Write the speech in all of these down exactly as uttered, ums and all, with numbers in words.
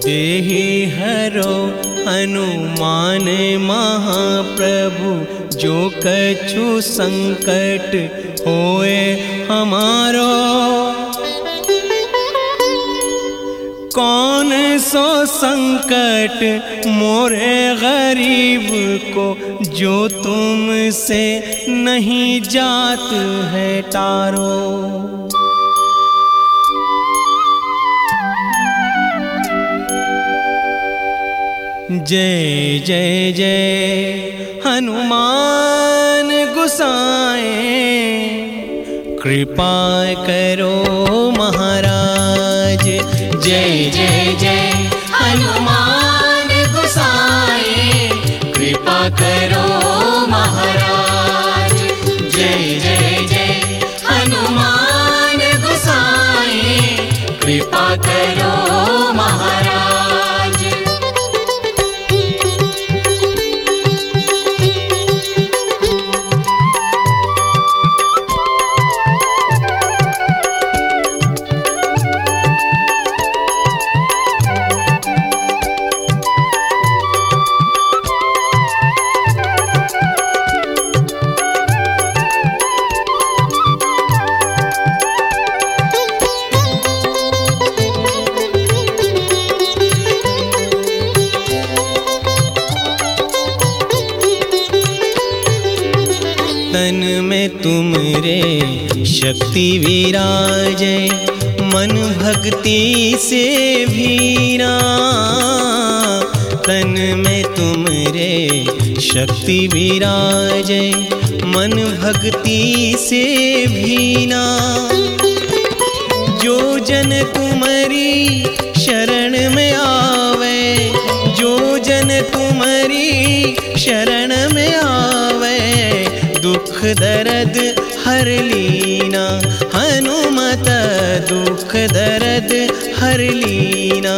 देहि हरो हनुमान महाप्रभु, जो कछु संकट होए हमारो। कौन सो संकट मोरे गरीब को, जो तुमसे नहीं जात है टारो। जय जय जय हनुमान गुसाए, कृपा करो महाराज। जय जय जय हनुमान गुसाए, कृपा करो महाराज। जय जय जय हनुमान गुसाए, कृपा करो महाराज। तन में तुमरे शक्ति विराजे, मन भक्ति से भीना। तन में तुमरे शक्ति विराजे, मन भक्ति से भीना। जो जन तुम्हारी शरण में आवे, जो जन तुम्हारी शरण में आवे, दुख दर्द हर लीना। हनुमत दुख दर्द हर लीना।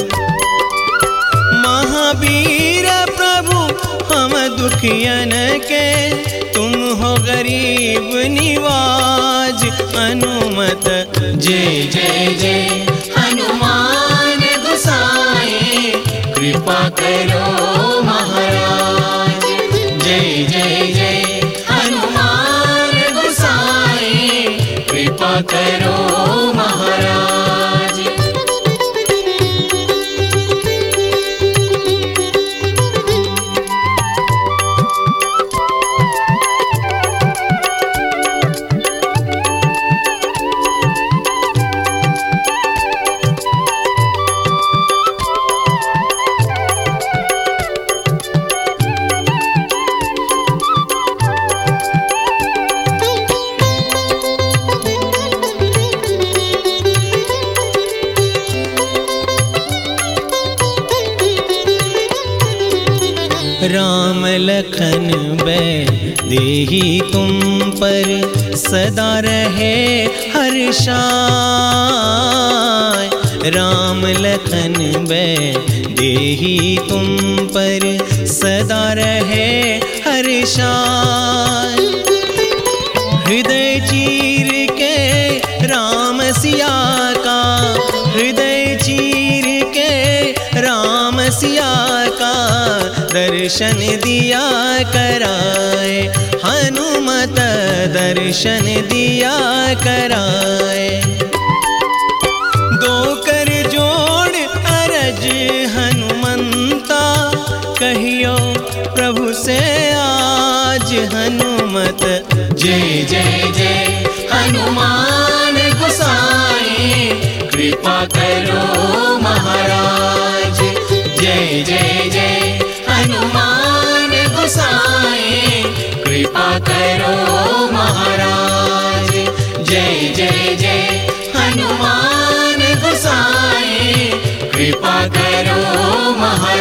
महावीर प्रभु हम दुखियन के, तुम हो गरीब निवाज। हनुमत जय जय जय हनुमान गुसाए, कृपा करो महाराज। जय जय जय हनुमान गुसाए, कृपा करो महाराज। राम लखन बै देहि तुम पर, सदा रहे हर्षाय। राम लखन बै देहि तुम पर, सदा रहे हर्षाय। हृदय चीर के राम सिया का, हृदय चीर के राम सिया का, दर्शन दिया कराए। हनुमत दर्शन दिया कराए। दो कर जोड़ अरज हनुमंता, कहियो प्रभु से आज हनुमत। जय जय जय हनुमान गुसाए, कृपा करो महाराज। जय जय जय हनुमान गुसाए, कृपा करो महाराज। जय जय जय हनुमान गुसाए, कृपा करो महाराज।